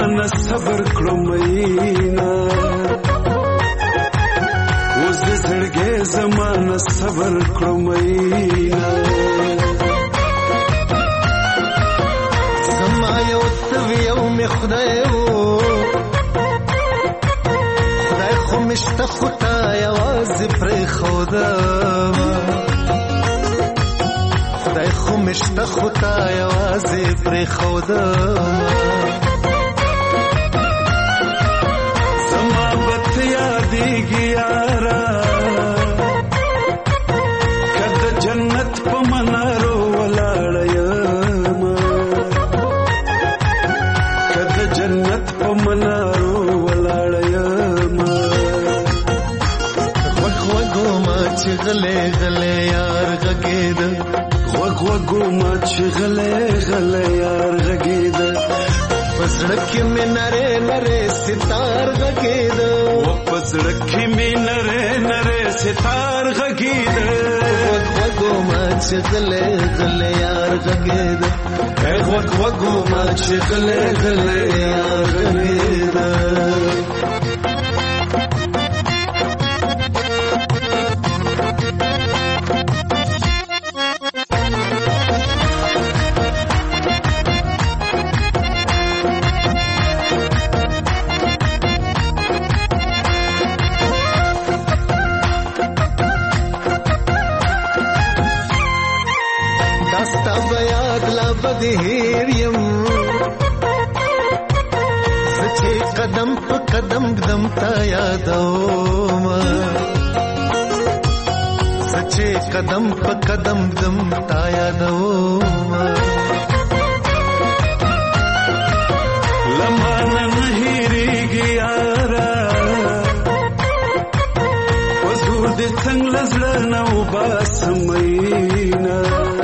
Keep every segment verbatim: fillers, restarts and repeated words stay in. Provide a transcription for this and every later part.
زمانه صبر کړو مینا اوس د زړګي زمانه صبر کړو مینا زما یو توی او می خدای وو خدای خو مشته خدا یوازې پرې خودم خدای خو مشته خدا یوازې پرې خودم زما بت یادېږي یارا کده جنت په منارو ولاړ یم کده جنت په منارو ولاړ یم وګ وګو ما چې غلې غلې یار غږېد وګ وګو ما چې غلې غلې یار غږېد پسړه کې مې نره نره ستار غږېد په زړه کې مې نره نره ستار غږېد وګ وګو ما چې غلې غلې یار غږېد وګ وګو ما چې غلې غلې یار غږېد هیر یم سچې قدم په قدم قدم تا یادوم سچې قدم په قدم قدم تا یادوم لمانه نه هېرېږي یاره حضور دې څنګه له زړه نه وباسم مینا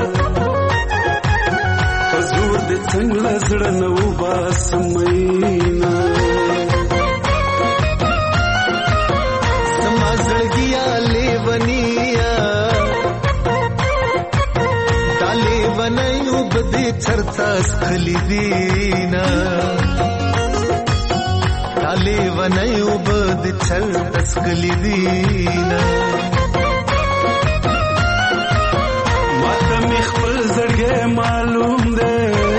څنګه زړه نو باسم مینا سما زړګیا لیونیا دالې ونایو بدې چرتا سخلی دینا دالې ونایو بدې چرتا سخلی دینا ماته می خپل زړګی معلوم دی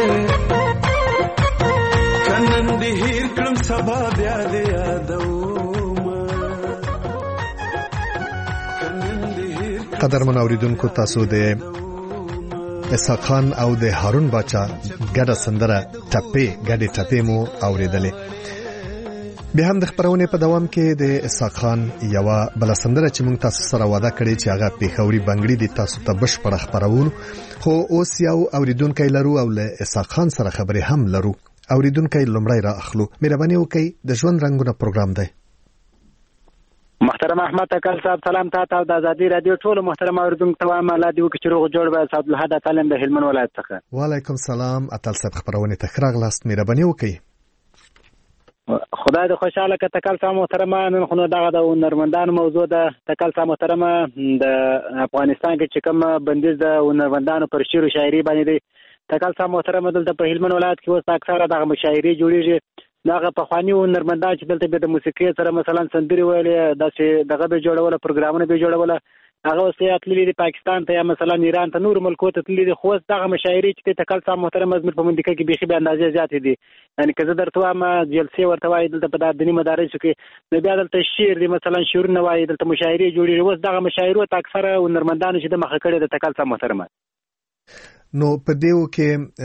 قدرمن اوریدونکو تاسو د اسحاق خان او د هارون باچا ګډه سندره ټپې ګډه ټپې مو اوریدلې. به هم د خبرونه په دوام کې د اسحاق خان یو بل سندره چې موږ تاسو سره وعده کړې چې هغه پیښوري بنگړي د تاسو ته بشپړ خبرونه خو اوس یو اوریدونکو لرو او له اسحاق خان سره خبرې هم لرو. اوریدونکو لمړی را اخلو. مهرباني وکړئ د ژوند رنگونه پروګرام دی. محترم احمد تکل صاحب سلام تاسو ته د ازادي رادیو ټول محترم اوریدونکو ته وایم الله دې وکړي چې روغ جوړ به صاحب الحد تعلم د هلمند ولایت څخه. وعلیکم سلام اتل صاحب خبرونه تخراغ لاست. مهرباني وکړئ. خدای دې خوشاله کړه تکل صاحب محترم. نن خو دغه د هنرمندان موضوع ده تکل صاحب محترم. د افغانستان کې چې کوم بندیز د هنرمندانو پر شعر او شاعري باندې دی تکل صاحب محترم دلته په هلمند ولایت کې اوس اکثره دغه مشاعري جوړیږي. دغه په خواني هنرمندان چې دلته به د موسیقي سره مثلا سندري ویلې داسې دغه به جوړول پروګرامونه به جوړول هغه اوس یې تللي دي پاکستان ته یا مثلا ایران ته نور ملکو ته تللي دي. خو دغه مشاعري چې تکل صاحب محترم زموږ په منطقه کې بیخي به اندازې زیاتې دي. یعنې که زه درته وایم جلسې ورته وایي دلته په دیني مدارسو کې نو بیا دلته شعر دي مثلا شعرونه وایي دلته مشاعري جوړېږي. اوس دغه مشاعرو ته اکثره هنرمندانو چې د مخه کړې د تکل صاحب محترم نو په دیو کې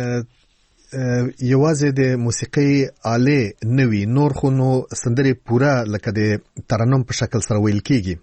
یوازې د موسیقي آله نوي نور خو نو سندري پورا لکه د ترنم په شکل سره ویل کیږي.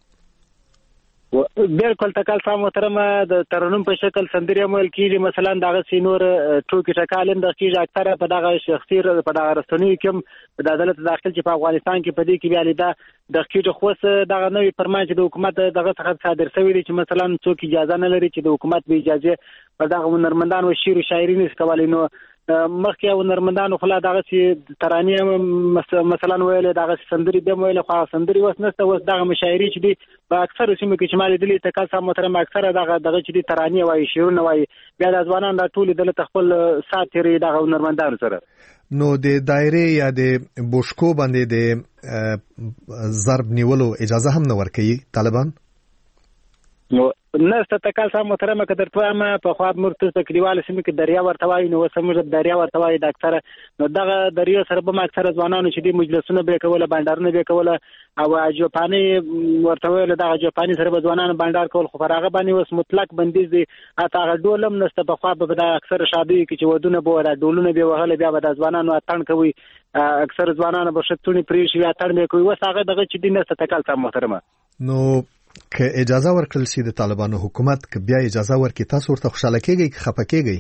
بالکل تکل صاحب محترم د ترنم په شکل سندري ویل کیږي. مثلا دغه سینور ټوکی شکالم د کیږي اکثره په دغه شخصي په دغه رسنیو کې د عدالت داخل چې په افغانستان کې په دې کې بیا لیدا د کیږي خو دغه نوې فرمان چې د حکومت دغه څخه صادر شوی دی چې مثلا څوک اجازه نه لري چې د حکومت به اجازه په دغه هنرمندانو شعر او شاعري نس کولای. نو مخکې هنرمندانو خلا دغه چې ترانې مثلا ویل دغه سندري د ویل خو سندري وس نشته وس دغه مشاعري چې دي په اکثر سیمو کې چې مال دي تکال سم محترم اکثر دغه دغه چې دي ترانې وایي شعرونه وایي بیا د ځوانان د ټول د خپل ساتري دغه هنرمندانو سره نو د دایره یا د بوشکو باندې د ضرب نیولو اجازه هم نه ورکوي طالبان نو نسته تکال سم محترم کدر توامه په خو مرتز په کلیواله سیمه کې دریا ورتوای نو سمجه دریا ورتوای د اکثر نو دغه دریا سره به اکثر ځوانانو چې د مجلسونو به کوله بندرونه به کوله او جوپانی ورتوای دغه جوپانی سره به ځوانانو بندر کول خو راغه باندې وس مطلق بندیز دي اته ډولم نسته په خو به د اکثر شادي کې چې ودونه به د ډولونه به وهله بیا به د ځوانانو اتن کوي اکثر ځوانانو به شتونی پریشي اتن به کوي وس هغه دغه چې د نسته تکال سم محترم نو که اجازه ورکړل شي د طالبانو حکومت که بیا اجازه ورکړي تاسو ورته خوشاله کیږئ که خفه کیږئ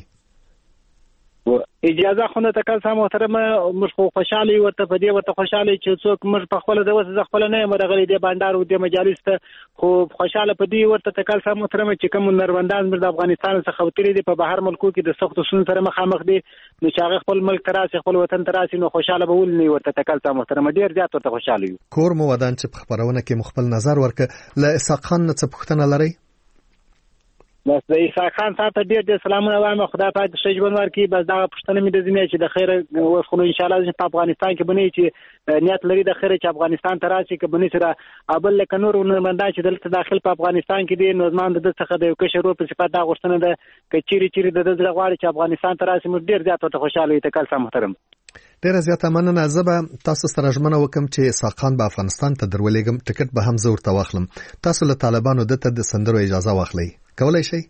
اجازه خو نه تکل سم محترم مش خو خوشاله ورته په دې ورته خوشاله چې څوک مش په خپل د وسه خپل نه مرغلي د بندر او د مجالس ته خو خوشاله په دې ورته تکل سم محترم چې کوم نروندان د افغانستان څخه وتري دي په بهر ملکو کې د سختو سن سره مخامخ دي نو چې هغه خپل ملک تراسي خپل وطن تراسي نو خوشاله به ول نه ورته تکل سم محترم ډیر زیات ورته خوشاله یو کور مو ودان چې په خبرونه کې مخبل نظر ورکه ل اسحاق خان څه پوښتنه لري بس د اسحاق خان ته ډیر ډیر سلامونه وایم خدای پاک شجبن ورکړي بس دا پښتنه مې د زمینه چې د خیر وفخلو ان شاء الله په افغانستان کې بنئ چې نیت لري د خیر چې افغانستان ته راشي کې بنئ سره ابل لکه نور هنرمندان چې دلته داخل په افغانستان کې دي نوزمان د څخه د یو کشر په صفات دا غوښتنه ده چې چیرې چیرې د دغه غواړي چې افغانستان ته راشي موږ ډیر زیات ته خوشاله یو تکل سم محترم ډیر زیات مننه زبا تاسو سره ژمنه وکم چې اسحاق خان به افغانستان ته درولېګم ټیکټ به هم زه ورته واخلم تاسو له طالبانو دته د سندرو اجازه واخلئ کولای شئ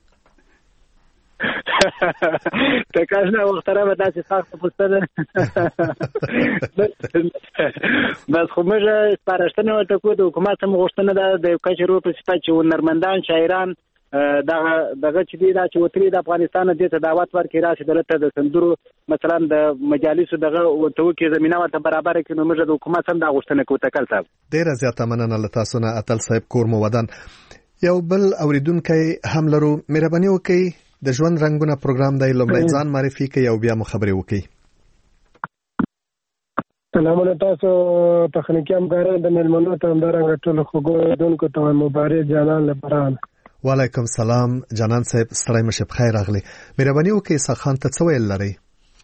تکاشنا محترم داسې سخت پوښتنه بس خو موږ سپارښتنه ورته کوو د حکومت هم غوښتنه ده د کچرو په صفت چې هنرمندان شاعران دغه دغه چې دی دا چې وتري د افغانستان د دعوت ورکړي راشي دلته د سندرو مثلا د مجالسو دغه ورته کې زمينه ورته برابر کړي نو موږ د حکومت هم دا غوښتنه کوو تکل صاحب ډیر زیاته مننه له تاسو نه اتل صاحب کور مو ودان یو بل اوریدونکو هم لرو مهرباني وکړئ د ژوند رنگونه پروګرام دی لومړی ځان معرفي کوي او بیا مو خبرې وکړي سلامونه تاسو تخنیکی همکاران د ملمنو ته همدارنګه ټول خوګوونکو ته مبارک جانان لپاره وعلیکم سلام جانان صاحب ستړی مشه بخیر راغلی مهرباني وکړئ اسحاق خان ته څه ویل لرئ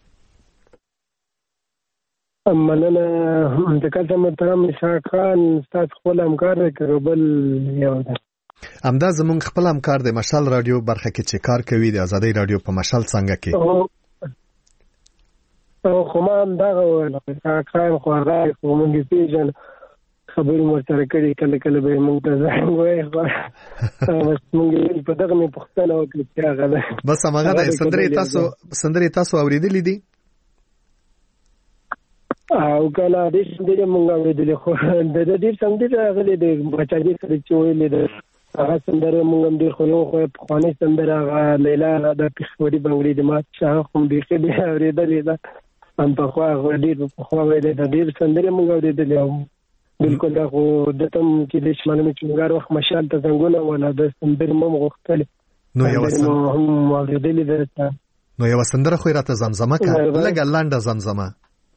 مننه انتقال ته محترم اسحاق خان تاسو خپل همکار دی بل یو همدا زمونږ خپل همکار دی مشال رادیو برخه کې چې کار کوي د ازادي رادیو په مشال څنګه کې او خو ما هم دا ویل چې خاين خو راځي خو موږ پیژن خبرې مو سره کړي کله کله به موږ ته ځان وایي بس موږ په دغه مې پښتنه وکړي چې هغه بس هغه د سندري تاسو سندري تاسو اوریدلې دي او کله دې سندري موږ اوریدلې خو د دې سندري هغه د بچاګي سره چې ویلې ده هغه سندره موږ هم ډېر خو یو خو په خواني سندره هغه لیلا د پښوري بنگړي د ما شاه هم دې کې دې اورېدلې ده هم په خو هغه ډېر په خو ویلې د ډېر سندره موږ اورېدلې او بالکل دا خو د تم کې د شمالو چې موږ وخت مشال ته څنګه ولا د سندره مو غوښتل نو یو سندره هم اورېدلې ده نو یو سندره خو راته زمزمه کړه لګا لانډه زمزمه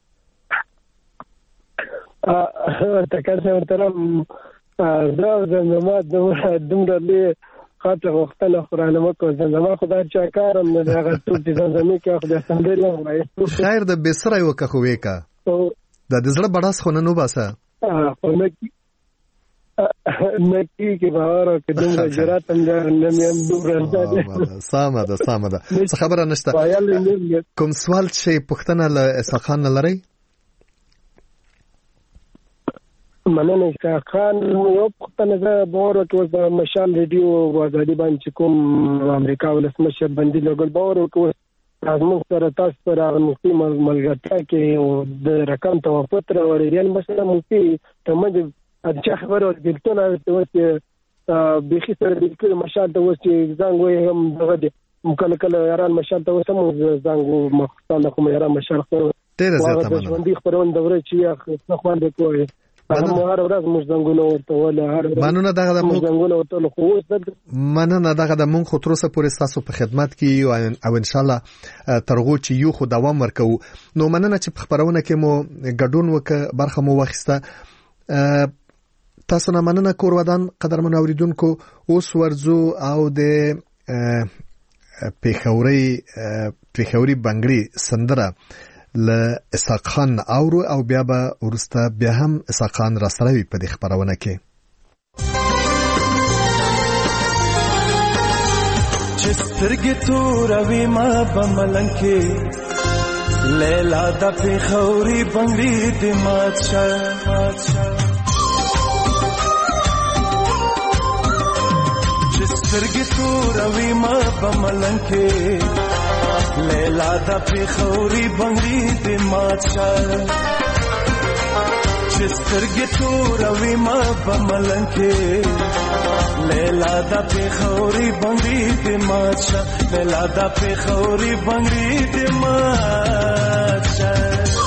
ا تکل څه ورته دا زمزمه دومره لوی خاطر وختله قرآن مکو زمزمه خدای چا کارم نه هغه ټول چې زمزمه کې خدای سندري وایي خیر د بسره یو که خو وکا د دزړه بڑاس خو نه نو باسه ا نکی نکی کې باور کې دومره جرأت هم نه مې دومره سامه ده سامه ده څه خبره نشته کوم سوال چې پښتنه له اسحاق خان لري مننه اسحاق خان یو پښتنه زه باور کوم د مشال ریډیو ازادي باندې کوم امریکا ولسمشر باندې لګل باور کوم زموږ سره تاسو سره مفتي ملګرتیا کې او د رقم توافق را ورېدل مثلا مفتي ته مې د خبرو دلته چې بيخي سره د مشال ته وځي ځنګ وي هم دغه کله کله یاران مشال ته وسم ځنګ مخصوصا کوم یاران مشال خو ډېر زیاته مننه باندې خبرونه دوره چې څه خوان د کوی هغه هر ورځ موږ زنګونه ورته ولا هر ورځ مننه دغه د موږ زنګونه ورته خو اوس د مننه دغه د موږ خو تر اوسه پورې تاسو په خدمت کې یو او ان شاء الله ترغو چې یو خو دوام ورکو. نو مننه چې په خبرونه کې مو ګډون وک برخه مو واخیسته. تاسو نه مننه کور ودان قدرمن اوریدونکو. اوس ورزو او د پیښوري پیښوري بنگړي سندره ل اسحاق خان اورو او بیا به ورسته بیا هم اسحاق خان را سره وي په دې خبرونه کې. چې سترګې توروي ما په ملنګ کې لیلا د پیښوري بنگړي د مات شه چې سترګې توروي ما په ملنګ کې لیلا دا پیښوري بنگړي د مات شه چې سترګې توروي ما په ملنګ کې لیلا دا پیښوري بنگړي د مات شه لیلا دا پیښوري بنگړي د مات شه.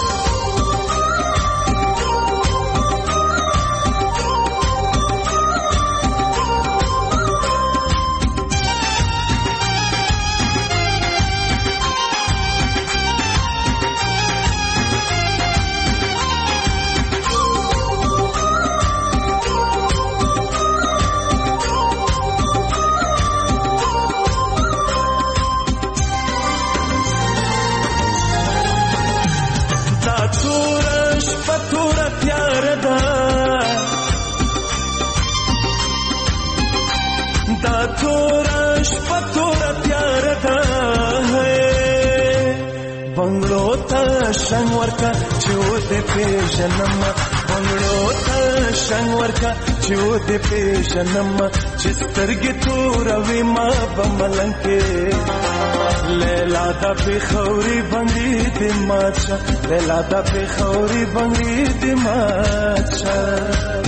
شنگ ورکا چود پیشنم بنگلو تا شنگ ورکا چود پیشنم چسترگی تو روی ما بملنگ کے لیلا دا پیښوري بنگړي د مات شه لیلا دا پیښوري بنگړي د مات شه.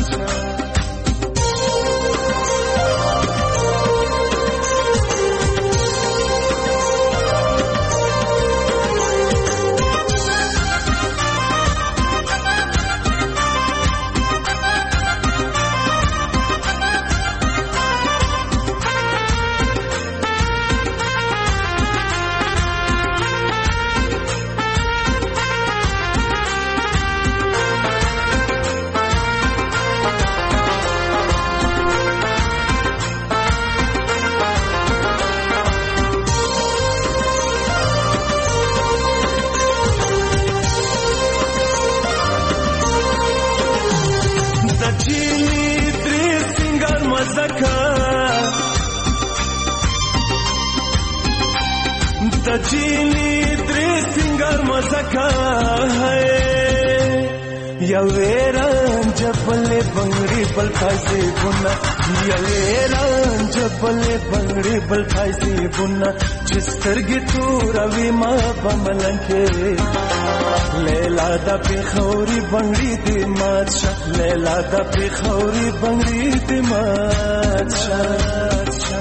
تجيني دري سنگر مزکا ہے یا ویران جبل بنگڑی بل پھائسی بنا یا ویران جبل بنگڑی بل پھائسی بنا چسترگی تو روی ما بملنکے لیلا دا پیښوري بنگڑی دی مات شا لیلا دا پیښوري بنگڑی دی مات شا.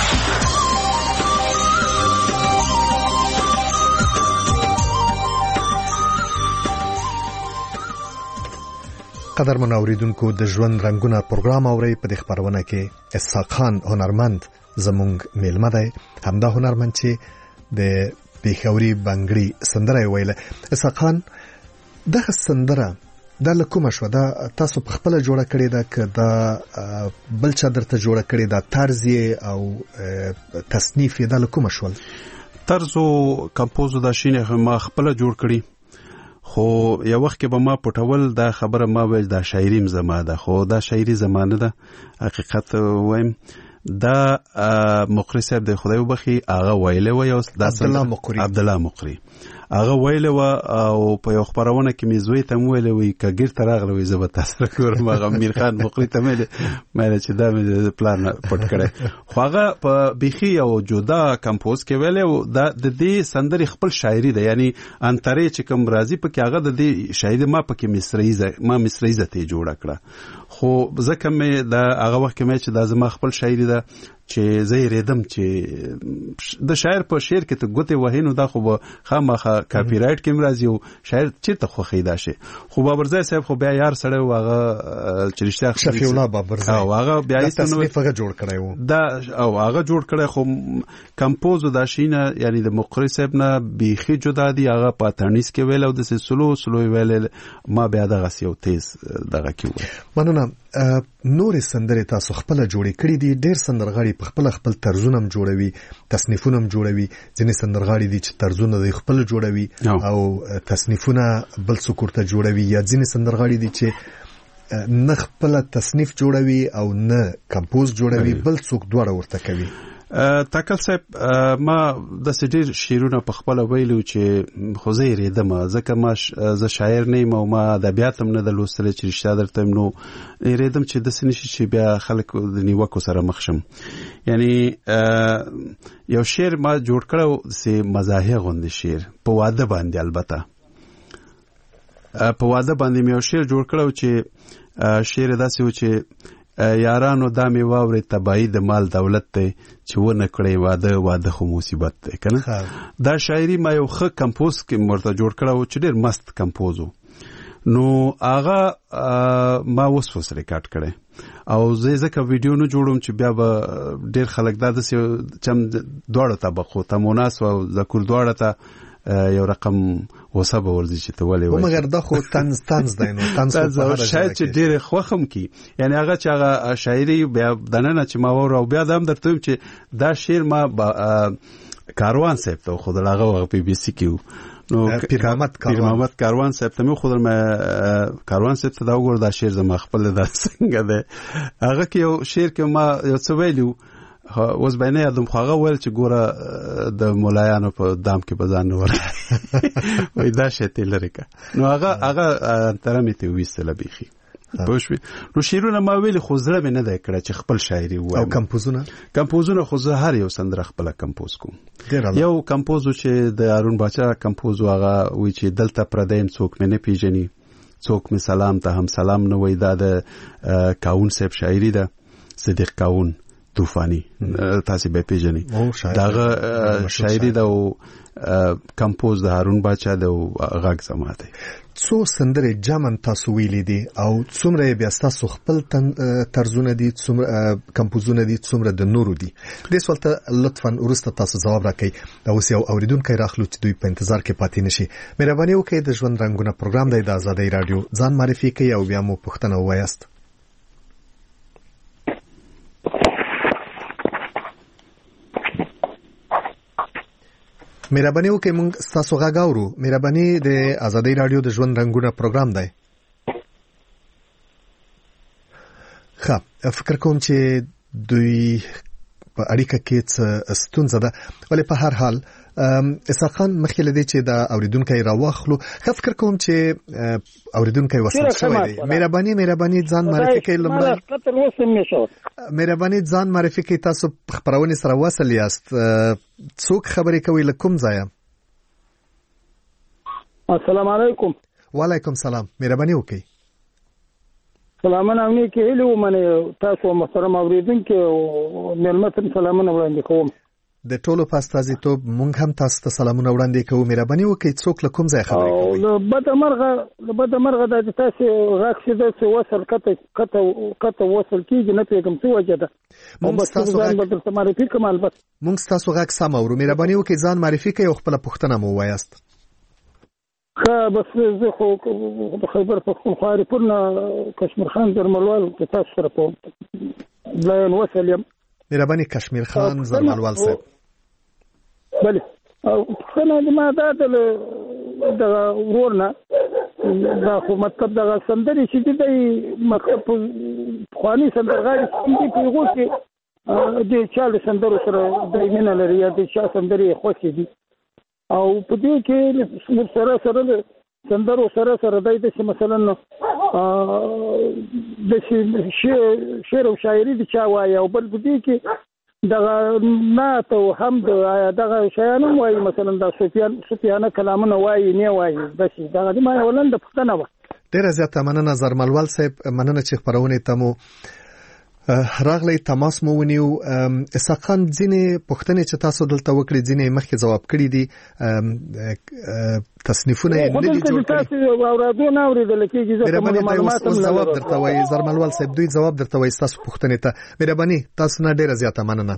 قدرمن اوریدونکو د ژوند رنگونه پروګرام اوري په دې خبرونه کې اسحاق خان هنرمند زمونږ میلمه دی. همدا هنرمند چې د پیښوري بنگړي سندره ویله. اسحاق خان دغه سندره د لکوم شو دا تاسو په خپل جوړه کړی دا ک دا بل چا درته جوړه کړی دا طرز او تصنیف د لکوم شو؟ طرز او کمپوز دا شینه ما خپل جوړ کړی، خو یو وخت کې به ما پټول دا خبره ما ویل دا شاعریم زما ده، خو دا شاعري زمانه ده. حقیقت وایم دا مقری صاحب د خدای وبخي هغه ویله و یو د عبدالله مقری عبدالله مقری هغه ویله و او په یو خبرونه کې مې زوی ته ویله وی کګیر تراغله وی زبر تاسو کوم هغه امیر خان مقری ته مې مې چې دا مې پلان پټ کړی، خو هغه په بيخي او جدا کمپوز کې ویله دا د دې سندري خپل شاعري ده، یعنی انترې چې کوم راضي په کې هغه د دې شاعري ما په کې مصریزه ما مصریزه ته جوړ کړه، خو ځکه مې دا هغه وخت کې مې چې دا زما خپل شاعري ده چې زه یې ریدم چې د شاعر په شعر کې ته ګوتې وهې نو دا خو به خامخا کاپی رایټ کې مرضی او شاعر چیرته خوښي دا شي. خو بابرزای صاحب خو بیا یار سره واغه چې رښتیا شفیع الله بابرزای او هغه بیا یې تصنیف هغه جوړ کړی وو دا او هغه جوړ کړی خو کمپوز د شینه یعنی د مقری صاحب نه بیخي جدا دی. هغه په تانیس کې ویل او د سلو سلو ویل ما بیا دغه یو تیز دغه کې و. مننه. نورې سندرې تاسو خپل جوړې کړې دي. ډېر سندرغاړي په خپل خپل طرزونه هم جوړوي، تصنیفونه هم جوړوي. ځینې سندرغاړي دي چې طرزونه د خپل جوړوي او تصنیفونه بل څوک ورته جوړوي، یا ځینې سندرغاړي دي چې نه خپل تصنیف جوړوي او نه کمپوز جوړوي، بل څوک دواړه ورته کوي. تاکل صاحب ما د سډیر شیرونه په خپل ویلو چې خو زه یې ریدم ځکه ما زه شاعر نه یم او ما ادبیات هم نه د لوستل چې رښتیا درته نو ریدم چې داسې نشي چې بیا خلک د نیوکو سره مخ شم. یعنی یو شعر ما جوړ کړو چې مزاحیه غوندې شعر په واده باندې، البته په واده باندې مې یو شعر جوړ کړو چې شعر داسې و چې یارانو دا می واوري تباہی د مال دولت ته چې ونه کړی واده واده خو مصیبت ده کنه. دا شاعری ما یو ښه کمپوز کې مرته جوړ کړو چې ډېر مست کمپوز و. نو هغه ما اوس اوس ریکارډ کړی او زه ځکه ویډیو نه جوړوم چې بیا به ډېر خلک دا داسې چم دواړو طبقو ته مناسب او ذکر دواړه ته یو رقم وسه به ورځي چې ته ولې وایي. مګر دا خو طنز طنز دی نو طنز شاید چې ډېر خوښم کی یعنی هغه چې هغه شاعري بیا دننه چې ما وره او بیا د هم درته وایم چې دا شعر ما کاروان صاحب ته خو دغه پی بي سي کې نو پیر محمد پیر محمد کاروان صاحب ته مې خو در کاروان صاحب ته دا وګور دا شعر زما خپل دا څنګه دی. هغه کې یو شعر کې ما یو څه ویلو اوس به نه یادم، خو هغه ویل چې ګوره د مولایانو په دام کې به ځان نه ورغی وایي دا شی ترې لرې کړه. نو هغه هغه تره مې ترې ویستله بیخي پوه شوې. نو شعرونه ما ویلي خو زړه مې نه دی کړی چې خپل شاعري ووایم. او کمپوزونه کمپوزونه خو زه هر یو سندره خپله کمپوز کوم. یو کمپوز و چې د هارون باچا کمپوز و، هغه وایي چې دلته پردی یم څوک مې نه پیژني، څوک مې سلام ته هم سلام نه وایي. دا د کاون صاحب شاعري ده، صدیق کاون طوفانی تاسو به پیژنئ. داغه شاعري دا او کمپوز د هارون باچا د غږ سماته. څو سندرې جامن تاسو ویلې دي او څومره بیا تاسو خپل طرزونه دي، څومره کمپوزونه دي، څومره د نورو دي؟ دې سوال ته لطفاً ورسته تاسو جواب راکړئ. دا اوس یو اوریدونکو راخلو چې دوی په انتظار کې پاتې نشي. مهرباني وکړئ د ژوند رنگونه پروګرام دی د آزادۍ رادیو، ځان معرفي کړئ او بیا مو پوښتنه ووایاست. مهرباني وکړئ موږ تاسو غږ اورو. مهرباني د آزادۍ رادیو د ژوند رنگونه پروګرام دی. ښه، فکر کوم چې دوی په اړیکه کې څه ستونزه ده، ولې په هر حال اسحاق خان مخکې له دې چې دا اوریدونکی راواخلو، ښه فکر کوم چې اوریدونکی وصل شوی دی. مهرباني مهرباني ځان معرفي کړئ. لومړی مهرباني ځان معرفي کړئ. تاسو خبرونه سره وصل یاست، څوک خبرې کوي له کوم ځایه؟ السلام علیکم. وعلیکم سلام. مهرباني وکړئ. سلامونه امني کې هلو منه تاسو محترم اوریدونکو او ملمتن سلامونه وړاندې کوم. د ټولو په استازیتوب مونږ هم تاسو ته سلامونه وړاندې کوو. مهرباني وکړئ څوک له کوم ځای خبرې کوي؟ او بد مرغه بد مرغه د تاسو راکښې د وصل کته کته کته وصل کیږي نه پیغام څه وجه ده. مونږ تاسو غږ بدل معرفي کوم. البته مونږ تاسو غږ سم اورو. مهرباني وکړئ ځان معرفي کړئ او خپل پوښتنه مو وایاست. ښه بس زه خو د خیبر پښتونخوا ریپورټ کشمیر خان درملوال په تاسو سره په لاین وصل یم. مهرباني کشمیر خان زرملوال صاحب. بله او څنګه ما دا د ورنه دا خو مطلب دا سندري چې دی مطلب خواني سندرغاړي چې په یو کې د چاله سندرو سره د مینه لري یا د چا سندري خوښي دي او په دې کې سره سره سندرو سره سره دای د مثلا د شعر او شاعري د چا وایي او بل په دې کې دغه نعت او حمد دغه شیانو وایي، مثلا د سفیان سفیانه کلامونه وایي نه وایي. بس دغه ما ولند پښتنه و. ډیره زیاته مننه زرملوال صاحب، مننه چې خبرونه ته مو راغلی تماس مو ونیو اسحاق خان ځینې پوښتنې چې تاسو دلته وکړې ځینې مخکې جواب کړي دي تصنیفونه یې نه دي جوړ کړي تاسو اورادو نه اوریدل کېږي ځکه معلومات هم جواب درته وایي زرملوال صاحب دوی جواب درته وایي تاسو پوښتنې ته مهرباني تاسو نه ډیره زیاته مننه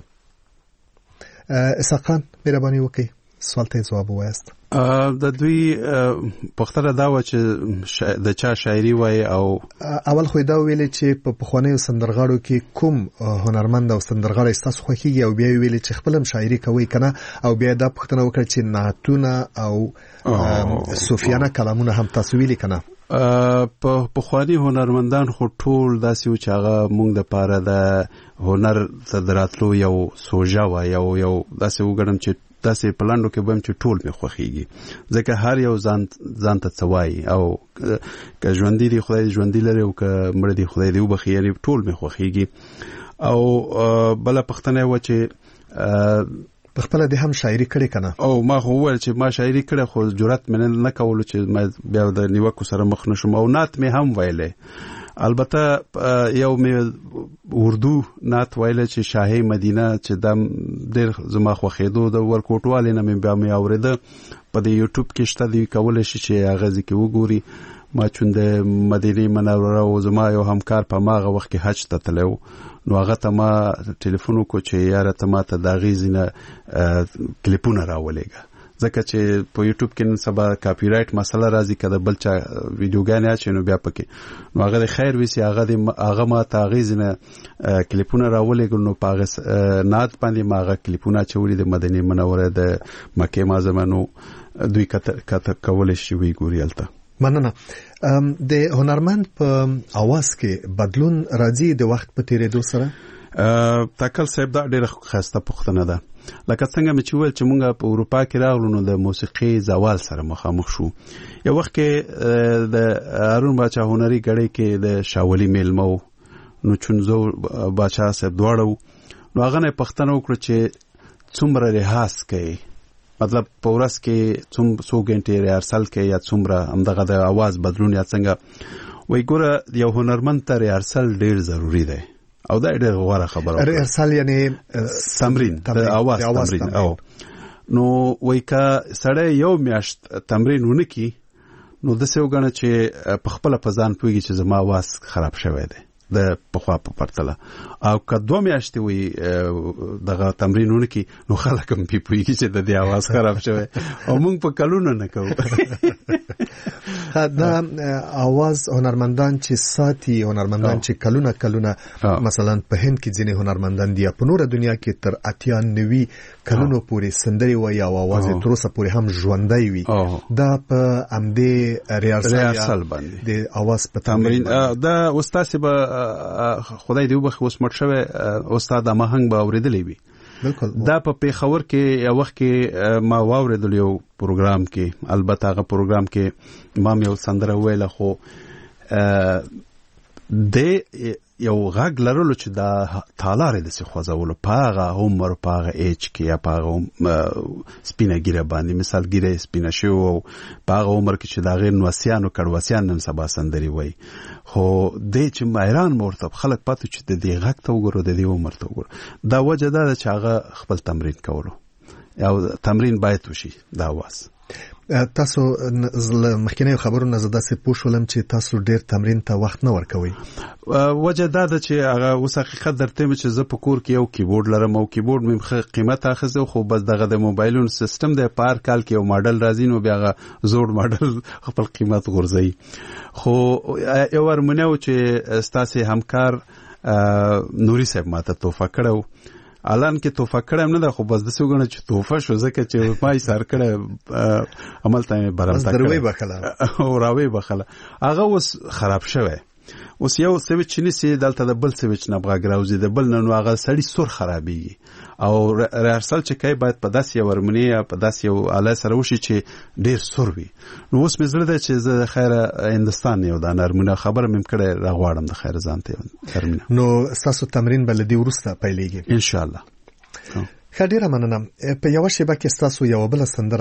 اسحاق خان مهرباني وکړئ سوال ته جواب وایست د دوی پختره دا و چې د چا شاعري وای او اول خو دا ویل چې په پخوانیو سندرغاړو کې کوم هنرمند او سندرغاړی تاسو خوښیږي او بیا ویل چې خپل هم شاعري کوي کنه او بیا دا پښتنه وکړه چې نعتونه او صوفیانه کلامونه هم تاسو ویلي کنه په پخوانی هنرمندان خو ټول داسې و چې هغه مونږ د پاره د هنر تدراتلو یو سوژه و یو یو داسې وګڼم چې داسې پلاندو کې بم چې ټول مې خوښیږي ځکه هر یو ځان ځان ته څوای او که ژوندۍ دی خدای ژوندۍ لري او که مړ دی خدای دی وبخي یعنی ټول مې خوښیږي او بل پښتنه و چې په خپل د هم شاعري کړې کنه او ما خو ول چې ما شاعري کړه خو جرأت مې نه کول چې ما بیا د نیوکو سره مخ نشم او نات مې هم ویلې البته یو مې اردو نات ویل چې شاهي مدینه چې د ډېر زما خوښېدو د ورکوټوالې نه مې بیا مې اورېده په د یوټیوب کې شته دی کولای شي چې هغه ځکه وګوري ما چون د مدینه منوره او زما یو همکار په ماغه وخت کې حج ته تلو نو هغه ته ما ټلیفون وکړ چې یاره ته ما ته د غیزینه کلیپونه راولېګه ځکه چې په یوټیوب کې نن سبا کاپی رائټ مسله راځي کله بل چا ویډیوګانې اچي نو بیا پکې نو هغه د خیر وسی هغه د هغه ما ته غیزینه کلیپونه راولېګل نو پاغه نات باندې ما هغه کلیپونه چولې د مدینه منوره د مکه معظمه نو دوی کته کول شي وی ګوريالته مننه د هنرمند په اواز کې بدلون راځي د وخت په تیریدو سره تاکل صاحب دا ډېر خاصه پوښتنه ده لکه څنګه مې چې ویل چې مونږ په اروپا کې راغلو نو د موسیقي زوال سره مخامخ شو یو وخت کې د هارون باچا هنري غړي کې د شاولي میلمو نو چونزو باچا صاحب دواړو نو هغه نه پښتنه وکړه چې څومره ریاض کوي مطلب په ورځ کې څوم څو غنټې ریهرسل کوي یا څومره همدغه د आवाज بدلون یا څنګه وای ګوره یو هنرمند ته ریهرسل ډیر ضروری دی او دا ډېر غوړه خبره ده ریهرسل یعنی تمرین د आवाज تمرین او نو وای کا سړی یو میاشت تمرین ونکي نو د څه وګڼه چې په خپل پزان پويږي چې زما आवाज خراب شوی دی د پخوا په پرتله او که دوه میاشتې وي دغه تمرینونه کې نو خلک هم پوهېږي چې د دې اواز خراب شوی او موږ په کلونو نه کوو دا اواز هنرمندان چې ساتي هنرمندان چې کلونه کلونه مثلا په هند کې ځینې هنرمندان دي په نوره دنیا کې تر اتیا نوي کلونو پورې سندري وایي او اواز یې تر اوسه پورې هم ژوندی وي دا په همدې ریهرسل باندې د اواز په تمرین دا استاد به خدای دې وبخښي اوس مړ شوی استاد امهنګ به اورېدلی وي بالکل دا په پیښور کې یو وخت کې ما واورېدل یو پروګرام کې البته هغه پروګرام کې ما یو سندره ویله خو د یو غږ لرلو چې دا تالاره د څه خوځولو پاغه عمر پاغه ایج کې یا پاغه سپینه ګیره باندې مثال ګیره سپینه شو او پاغه عمر کې چې دا غیر نوسیانو کډوسیان نن سبا سندري وای خو د چې مایران مرتب خلک پاتې چې د دې غږ ته وګورو د دې عمر ته وګورو دا وجه دا چې هغه خپل تمرین کولو یا تمرین باید وشي دا واس تاسو مخکینه خبرو نه زده سه پوښولم چې تاسو ډیر تمرین ته وخت نه ورکوي وجه دا ده چې هغه اوس حقیقت درته چې زه په کور کې یو کیبورډ لرم او کیبورډ مې قیمت اخیسته خو بس دغه د موبایلونو سیستم د پار کال کې یو ماډل راځي نو بیا هغه زوړ ماډل خپل قیمت غورځي خو یو ورمنه و چې ستاسو همکار نوري صاحب ماته توفه کړو الان کې توفه کړم نه ده خو بس د څه غواړم چې توفه شو ځکه چې ما یې سر کړه عمل ته برابر دروي بخله او راوي بخله هغه اوس خراب شوی اوس یو سویچ نسی دلته د بل سویچ نه بغاګراوزي د بل نه هغه سړی سور خرابېږي او ریهرسل چې کوي باید په داسې یو ورمنی یا په داسې یو آله سره وشي چې ډیر سور وي نو اوس مې زړه ده چې زه خیره هندستان یو د نرمونه خبره مې کړې راغواړم د خیر ځان ته ترمینه نو تاسو تمرین بل دی ورسته پیلېږي ان شاء الله خډيره مننه په یو شیبه کې تاسو یو بل سندره هم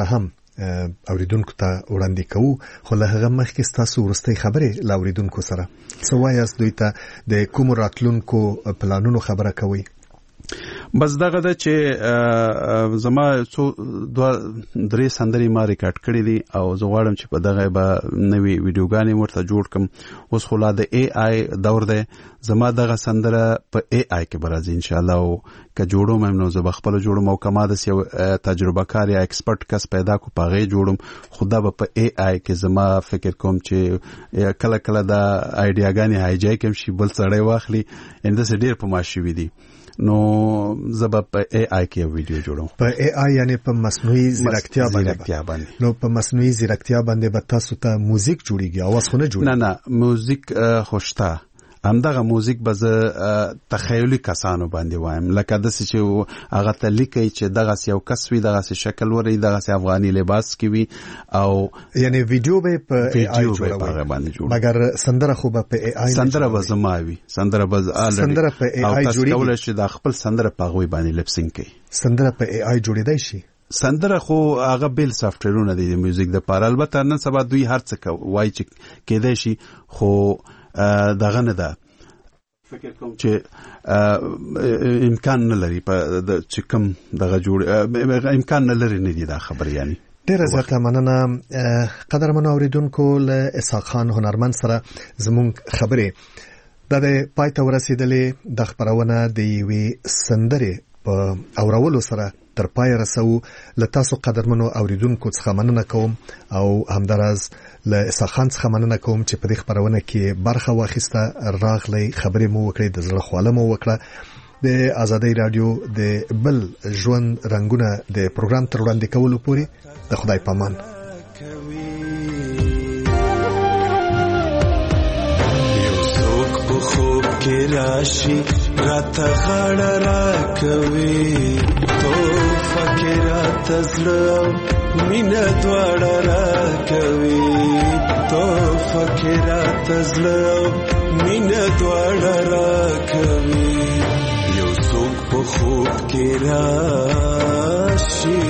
اوریدونکو ته وړاندې کوو خو له هغه مخکې تاسو ورستۍ خبرې لا اوریدونکو سره څه وایاست دوی ته د کوم راتلونکو پلانونو خبره کوي بس دغه د چې زما څو دوه درې سندري ما ریکارډ کړې دي او زه غواړم چې په دغه به نوې ویډیوګانې ورته جوړ کړم اوس خو لا د ای آی دور دی زما دغه سندره په ای آی کې به راځي ان شاء الله او که جوړوم نو زه به خپله جوړم او که ما داسې یو تجربه کار یا ایکسپرټ کس پیدا کو په هغې جوړم خو دا به په ای آی کې زما فکر کوم چې کله کله دا آیډیاګانې هایجای کم شي بل سړی واخلي یعنې داسې ډېر په ما شوي دي نو زه به په ای آی کې یو ویډیو جوړوم په ای آی یعنی په مصنوعي ځیرکتیا باندې نو په مصنوعي ځیرکتیا باندې به تاسو ته موزیک جوړیږي اواز خو نه جوړیږي نه نه موزیک خو شته همدغه موزیک به زه تخیلي کسانو باندې وایم لکه داسې چې هغه ته لیکي چې دغسې یو کس وي دغسې شکل ولري دغسې افغاني لباس کې وي او یعنی ویډیو به په ای آی جوړوي مګر سندره خو به په ای آی سندره به زما وي سندره به سندره په ای آی جوړیږي او تاسو چې د خپل سندره په هغوی باندې لپسینګ کوي سندره په ای آی جوړېدای شي سندره خو هغه بیل سافټویرونه دي د میوزیک د پاره البته نن سبا دوی هر څه وایي چې کېدای شي خو دغه نه ده فکر کوم چې امکان نه لري په چې کوم دغه جوړ امکان نه لري نه دي دا خبر یعنی ډیره زیاته مننه قدرمنو اوریدونکو له اسحاق خان هنرمند سره زموږ خبرې د پای ته ورسېدلې د خبرونه د یوې سندرې په اورولو سره تر پای رسو له تاسو قدرمنو اوریدونکو څخه مننه کوم او همدارز له اسحاق خان څخه مننه کوم چې په دې خبرونه کې برخه واخیسته راغلی خبرې مو وکړې د زړه خواله مو وکړه د آزادۍ رادیو د بل ژوند رنگونه د پروګرام تر وړاندې کولو پورې د خدای پامان خوب کې راشي راته غاړه راکوي تو فکرات زړه مینه دواړه راکوي تو فکرات زړه مینه دواړه راکوي یو څوک په خوب کې راشي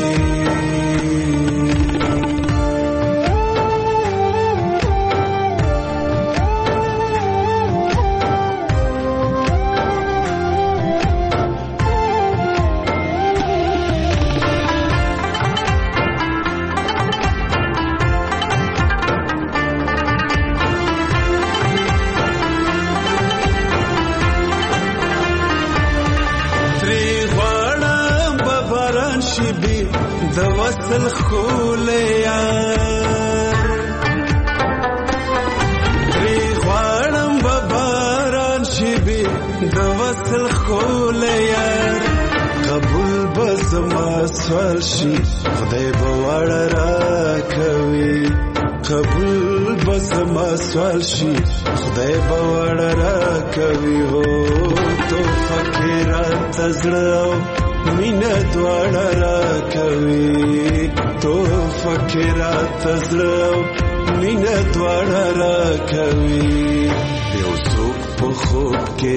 د وصل خولیا ری غواړم به باران شي بي د وصل خولیا قبول به زما سوال شي خدای به وړه راکوي قبول به زما سوال شي خدای به وړه راکوي هو تو فکرات زړه مینه دواړه راکوي تو فکرات زړه مینه دواړه راکوي یو څوک په خوب کې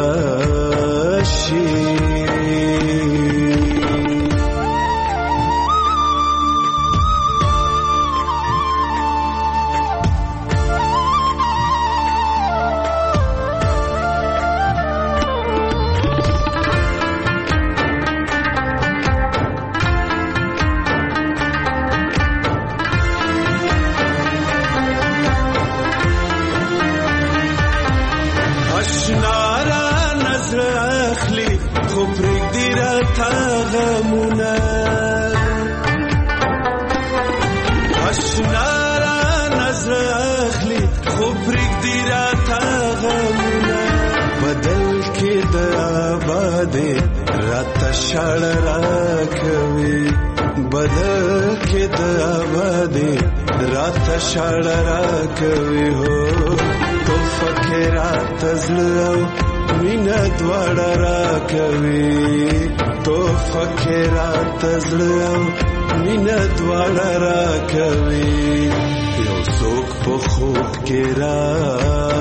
راشي شړ راکوي بدل کې د آبادي رات شړ راکوي هو تو فکرات زړه مینه دواړه راکوي تو فکرات زړه مینه دواړه راکوي یو څوک په خوب کې را